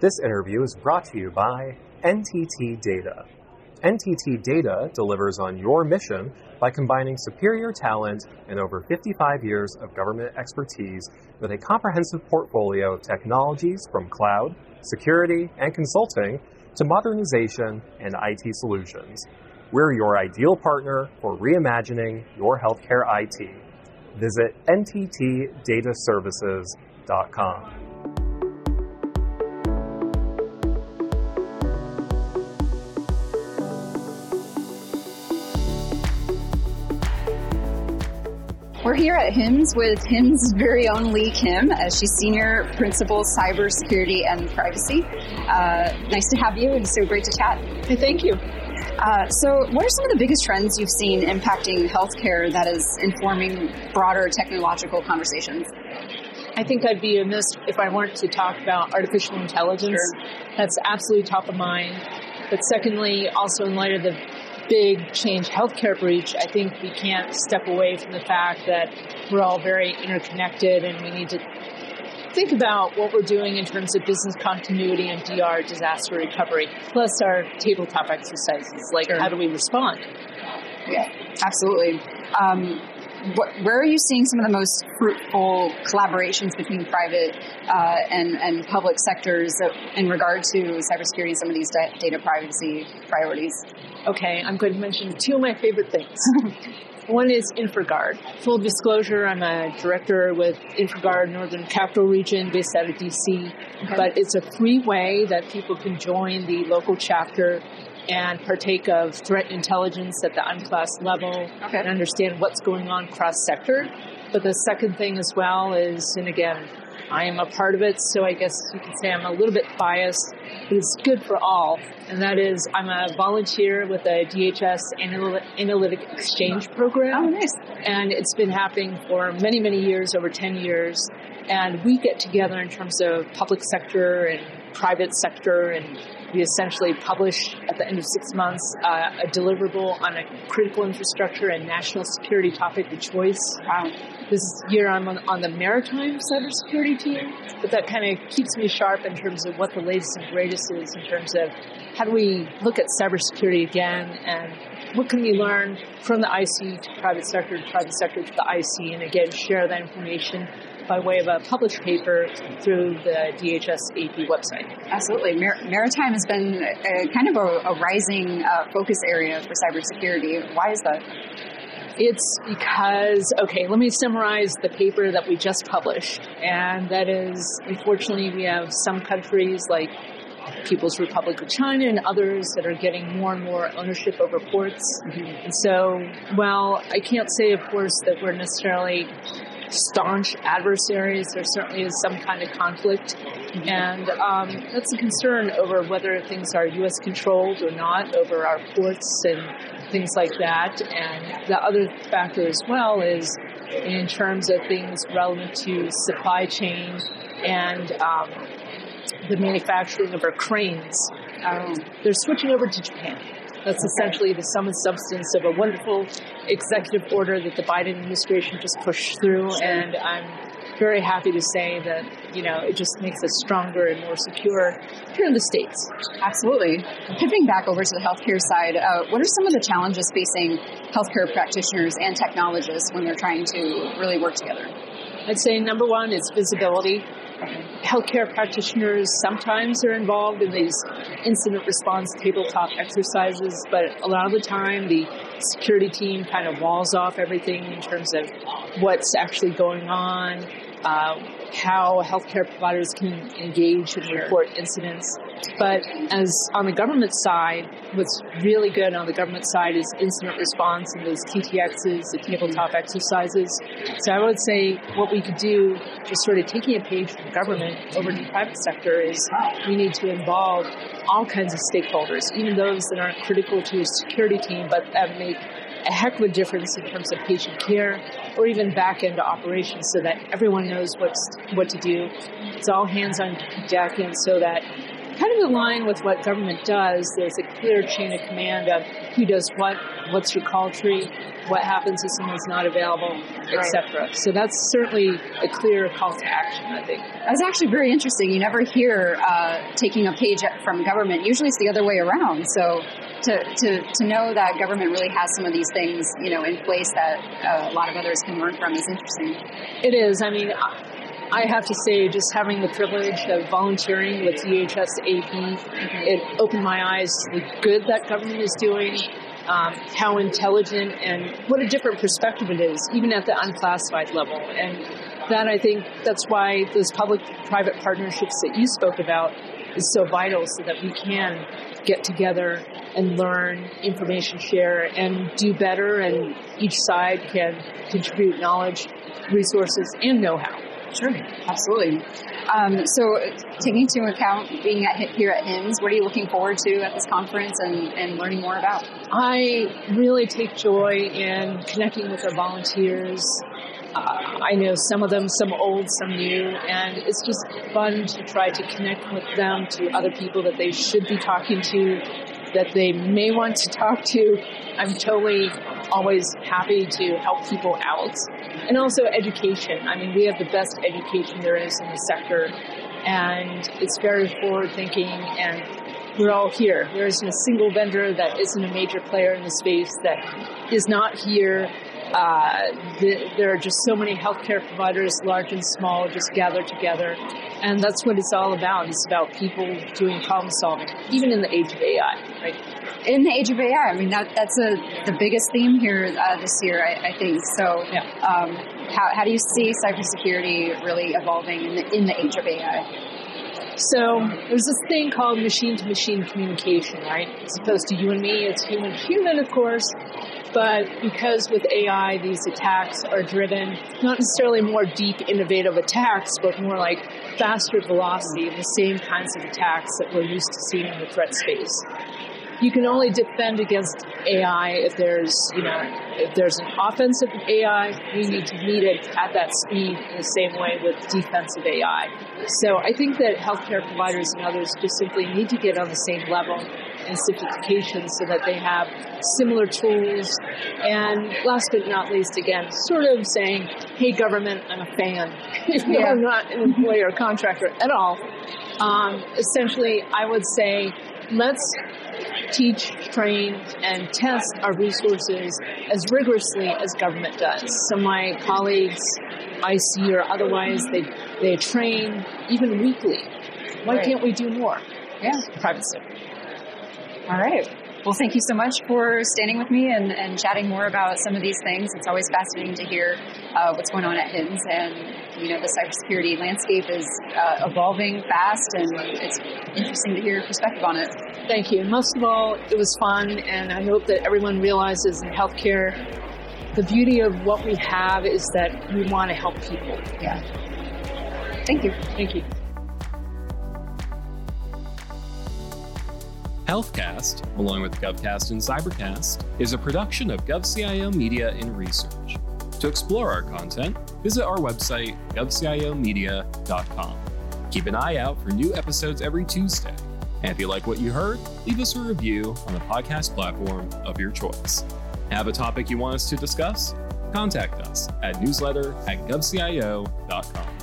This interview is brought to you by NTT Data. NTT Data delivers on your mission by combining superior talent and over 55 years of government expertise with a comprehensive portfolio of technologies from cloud, security, and consulting to modernization and IT solutions. We're your ideal partner for reimagining your healthcare IT. Visit nttdataservices.com. We're here at HIMSS with HIMSS' very own Lee Kim, as she's Senior Principal Cybersecurity and Privacy. Nice to have you, and so great to chat. Hey, thank you. So what are some of the biggest trends you've seen impacting healthcare that is informing broader technological conversations? I think I'd be amiss if I weren't to talk about artificial intelligence. Sure. That's absolutely top of mind. But secondly, also in light of the big change healthcare breach, I think we can't step away from the fact that we're all very interconnected and we need to think about what we're doing in terms of business continuity and DR, disaster recovery, plus our tabletop exercises, like How do we respond? Yeah, absolutely. Where are you seeing some of the most fruitful collaborations between private and public sectors in regard to cybersecurity and some of these data privacy priorities? Okay, I'm going to mention two of my favorite things. One is InfraGard. Full disclosure, I'm a director with InfraGard Northern Capital Region based out of DC, but it's a free way that people can join the local chapter and partake of threat intelligence at the unclassed level and understand what's going on cross-sector. But the second thing as well is, and again, I am a part of it, so I guess you could say I'm a little bit biased, but it's good for all. And that is, I'm a volunteer with the DHS Analytic Exchange Program. Oh, nice. And it's been happening for many, many years, over 10 years. And we get together in terms of public sector and private sector, and we essentially publish at the end of 6 months a deliverable on a critical infrastructure and national security topic of choice. Wow. This year I'm on the maritime cybersecurity team, but that kind of keeps me sharp in terms of what the latest and greatest is in terms of how do we look at cybersecurity again and what can we learn from the IC to private sector to the IC, and again share that information by way of a published paper through the DHS AP website. Absolutely. Maritime has been kind of a rising focus area for cybersecurity. Why is that? It's because, let me summarize the paper that we just published. And that is, unfortunately, we have some countries like People's Republic of China and others that are getting more and more ownership over ports. Mm-hmm. And so, while I can't say, of course, that we're necessarily staunch adversaries, there certainly is some kind of conflict. And that's a concern over whether things are U.S. controlled or not, over our ports and things like that. And the other factor as well is in terms of things relevant to supply chain and the manufacturing of our cranes. They're switching over to Japan. That's essentially the sum and substance of a wonderful executive order that the Biden administration just pushed through, and I'm very happy to say that, it just makes us stronger and more secure here in the States. Absolutely. Pivoting back over to the healthcare side, what are some of the challenges facing healthcare practitioners and technologists when they're trying to really work together? I'd say number one is visibility. Healthcare practitioners sometimes are involved in these incident response tabletop exercises, but a lot of the time the security team kind of walls off everything in terms of what's actually going on, how healthcare providers can engage and report incidents. But as on the government side, what's really good on the government side is incident response and those TTXs, the tabletop exercises. So I would say what we could do, just sort of taking a page from government over to the private sector, is we need to involve all kinds of stakeholders, even those that aren't critical to a security team, but that make a heck of a difference in terms of patient care or even back-end operations, so that everyone knows what to do. It's all hands on deck, and so that kind of in line with what government does. There's a clear chain of command of who does what, what's your call tree, what happens if someone's not available, etc. So that's certainly a clear call to action, I think. That's actually very interesting. You never hear taking a page from government. Usually it's the other way around. So to know that government really has some of these things, in place that a lot of others can learn from is interesting. It is. I mean, I have to say, just having the privilege of volunteering with DHS AP, it opened my eyes to the good that government is doing, how intelligent and what a different perspective it is, even at the unclassified level. And that, I think, that's why those public-private partnerships that you spoke about is so vital, so that we can get together and learn, information share, and do better, and each side can contribute knowledge, resources, and know-how. Sure, absolutely. So taking into account being here at HIMSS, what are you looking forward to at this conference and learning more about? I really take joy in connecting with our volunteers. I know some of them, some old, some new, and it's just fun to try to connect with them to other people that they should be talking to, that they may want to talk to. I'm totally always happy to help people out. And also education. I mean, we have the best education there is in the sector, and it's very forward-thinking, and we're all here. There isn't a single vendor that isn't a major player in the space that is not here. There are just so many healthcare providers, large and small, just gathered together. And that's what it's all about. It's about people doing problem solving, even in the age of AI, right? In the age of AI, I mean, that's the biggest theme here this year, I think. So yeah. How do you see cybersecurity really evolving in the age of AI? So there's this thing called machine-to-machine communication, right? As opposed to you and me, it's human-to-human, of course. But because with AI, these attacks are driven, not necessarily more deep, innovative attacks, but more like faster velocity of the same kinds of attacks that we're used to seeing in the threat space. You can only defend against AI if there's an offensive AI, we need to meet it at that speed in the same way with defensive AI. So I think that healthcare providers and others just simply need to get on the same level and sophistication so that they have similar tools. And last but not least, again, sort of saying, hey, government, I'm a fan. I'm not an employer or contractor at all. Essentially, I would say, let's teach, train, and test our resources as rigorously as government does. So my colleagues, IC or otherwise, they train even weekly. Why can't we do more? Yeah. Private sector. All right. Well, thank you so much for standing with me and chatting more about some of these things. It's always fascinating to hear what's going on at HIMSS, and the cybersecurity landscape is evolving fast, and it's interesting to hear your perspective on it. Thank you. Most of all, it was fun, and I hope that everyone realizes in healthcare, the beauty of what we have is that we want to help people. Yeah. Thank you. Thank you. HealthCast, along with GovCast and Cybercast, is a production of GovCIO Media and Research. To explore our content, visit our website, govciomedia.com. Keep an eye out for new episodes every Tuesday. And if you like what you heard, leave us a review on the podcast platform of your choice. Have a topic you want us to discuss? Contact us at newsletter@govcio.com.